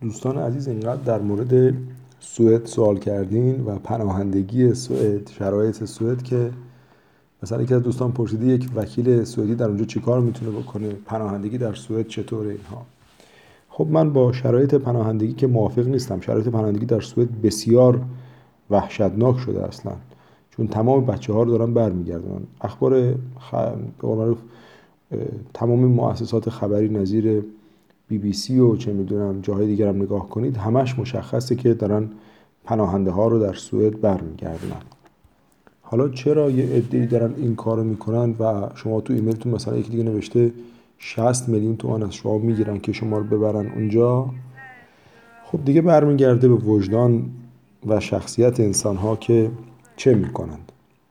دوستان عزیز اینقدر در مورد سوئد سوال کردین و پناهندگی سوئد، شرایط سوئد، که مثلا یکی از دوستان پرسیده یک وکیل سوئدی در اونجا چیکار میتونه بکنه، پناهندگی در سوئد چطوره اینها. خب من با شرایط پناهندگی که موافق نیستم. شرایط پناهندگی در سوئد بسیار وحشتناک شده اصلا، چون تمام بچه‌ها رو دارن برمیگردونن. اخبار تمام مؤسسات خبری نظیر BBC و چه میدونم جاهای دیگر هم نگاه کنید، همش مشخصه که دارن پناهنده ها رو در سوئد برمیگردونن. حالا چرا یه عده‌ای دارن این کارو میکنن و شما تو ایمیلتون مثلا یکی دیگه نوشته 60 میلیون تومان از شما میگیرن که شما رو ببرن اونجا؟ خب دیگه برمیگرده به وجدان و شخصیت انسان ها که چه میکنند.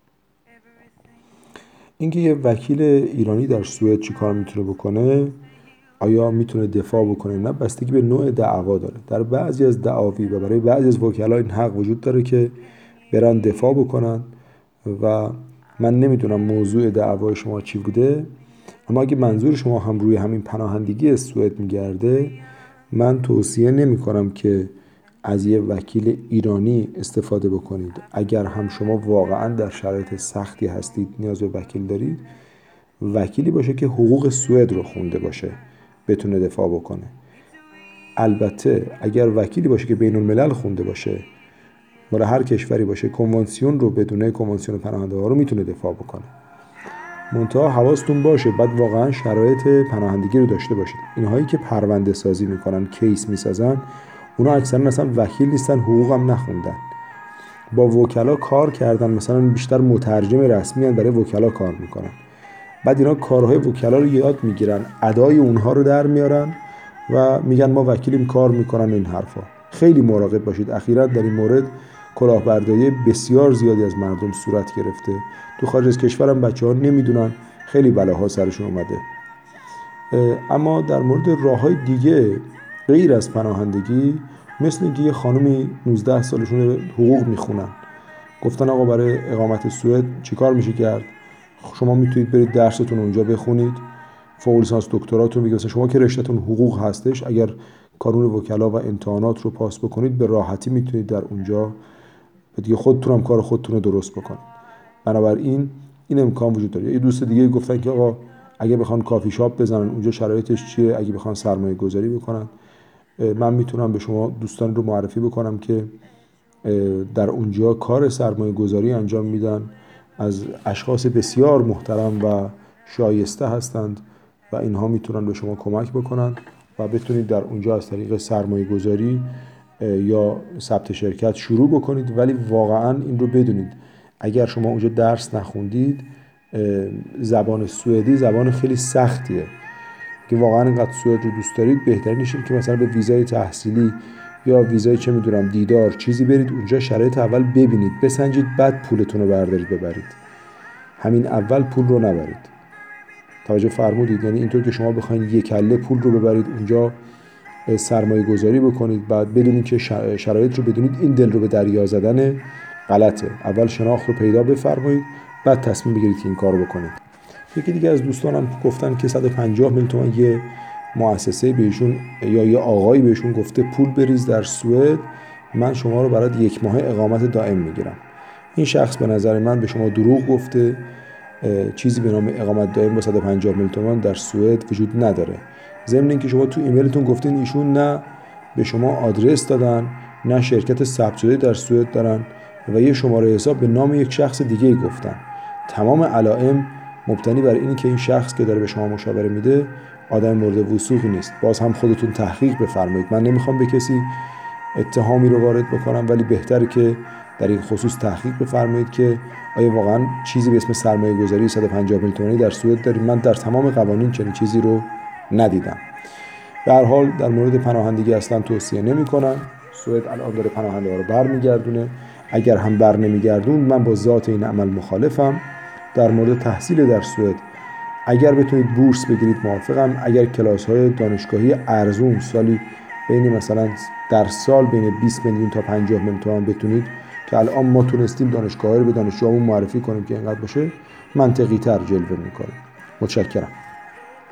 اینکه یه وکیل ایرانی در سوئد چی کار میتونه بکنه، آیا میتونه دفاع بکنه، نه، بستگی به نوع دعوا داره. در بعضی از دعاوی و برای بعضی از وکلا این حق وجود داره که برن دفاع بکنن و من نمیدونم موضوع دعوای شما چی بوده، اما اگه منظور شما هم روی همین پناهندگی سوئد میگرده، من توصیه نمی کنم که از یه وکیل ایرانی استفاده بکنید. اگر هم شما واقعا در شرایط سختی هستید، نیاز به وکیل دارید، وکیلی باشه که حقوق سوئد رو خونده باشه، بتونه دفاع بکنه. البته اگر وکیلی باشه که بین الملل خونده باشه، مال هر کشوری باشه، کنوانسیون رو بدونه، کنوانسیون پناهنده ها رو میتونه دفاع بکنه. منتها حواستون باشه بعد واقعا شرایط پناهندگی رو داشته باشید. اینهایی که پرونده سازی میکنن، کیس میسازن، اونا اکثرا اصلا وکیل نیستن، حقوق هم نخوندن، با وکلا کار کردن، مثلا بیشتر مترجم رسمی هستن، برای وکلا کار میکنن. بعد اینا کارهای وکلا رو یاد میگیرن، ادای اونها رو در میارن و میگن ما وکیلیم، کار میکنن. این حرفا خیلی مراقب باشید. اخیراً در این مورد کلاهبرداری بسیار زیادی از مردم صورت گرفته. تو خارج از کشورم بچه‌ها نمیدونن، خیلی بلاها سرشون اومده. اما در مورد راههای دیگه غیر از پناهندگی، مثل اینکه یه خانومی 19 سالشون حقوق میخونن، گفتن آقا برای اقامت سوئد چیکار میشه کرد؟ شما میتونید برید درستون اونجا بخونید، فوق لیسانس دکتراتون میگه، مثلا شما که رشتهتون حقوق هستش، اگر قانون وکلا و امتحانات رو پاس بکنید به راحتی میتونید در اونجا دیگه خودتون هم کار خودتون رو درست بکنید. بنابراین این امکان وجود داره. یه دوست دیگه گفتن که آقا اگه بخوان کافی شاپ بزنن اونجا شرایطش چیه، اگه بخوان سرمایه گذاری بکنن، من میتونم به شما دوستان رو معرفی بکنم که در اونجا کار سرمایه گذاری انجام میدن، از اشخاص بسیار محترم و شایسته هستند و اینها میتونن به شما کمک بکنن و بتونید در اونجا از طریق سرمایه گذاری یا ثبت شرکت شروع بکنید. ولی واقعا این رو بدونید اگر شما اونجا درس نخوندید، زبان سوئدی زبان خیلی سختیه. که واقعا اینقدر سوئد رو دوست دارید، بهترینش اینه که مثلا به ویزای تحصیلی یا ویزای چه میدونم دیدار چیزی برید اونجا، شرایط اول ببینید، بسنجید، بعد پولتون رو بردارید ببرید. همین اول پول رو نبرید. توجه فرمودید؟ یعنی اینطور که شما بخواید یک کله پول رو ببرید اونجا سرمایه گذاری بکنید، بعد بدونید که شرایط رو بدونید، این دل رو به دریا زدن غلطه. اول شناخت رو پیدا بفرمایید، بعد تصمیم بگیرید که این کار رو بکنید. یکی دیگه از دوستانم گفتن که 150 میلیون تومان یه مؤسسه بهشون یا یه آقایی بهشون گفته پول بریز در سوئد، من شما رو برای 1 ماه اقامت دائم میگیرم. این شخص به نظر من به شما دروغ گفته. چیزی به نام اقامت دائم با 150 میلیون تومان در سوئد وجود نداره. ضمن اینکه شما تو ایمیلتون گفتین ایشون نه به شما آدرس دادن، نه شرکت ثبت شده در سوئد دارن و یه شماره حساب به نام یک شخص دیگه گفتن. تمام علائم مبتنی بر اینی که این شخص که داره به شما مشاوره میده آدم مورد وثوقی نیست. باز هم خودتون تحقیق بفرمایید. من نمیخوام به کسی اتهامی رو وارد بکنم، ولی بهتره که در این خصوص تحقیق بفرمایید که آیا واقعا چیزی به اسم سرمایه گذاری 150 میلیون تومانی در سوئد داریم. من در تمام قوانین چنین چیزی رو ندیدم. به هر حال در مورد پناهندگی اصلا توصیه نمی‌کنم. سوئد الان داره پناهنده‌ها رو برمیگردونه. اگر هم بر نمیگردون، من با ذات این عمل مخالفم. در مورد تحصیل در سوئد، اگر بتونید بورس بگیرید موافقم. اگر کلاس‌های دانشگاهی ارزون سالی بین مثلا در سال بین 20 میلیون تا 50 میلیون تومان بتونید، که الان ما تونستیم دانشگاه‌ها رو به دانشجوامون معرفی کنیم که اینقدر باشه، منطقی‌تر جلوه می‌کنه. متشکرم.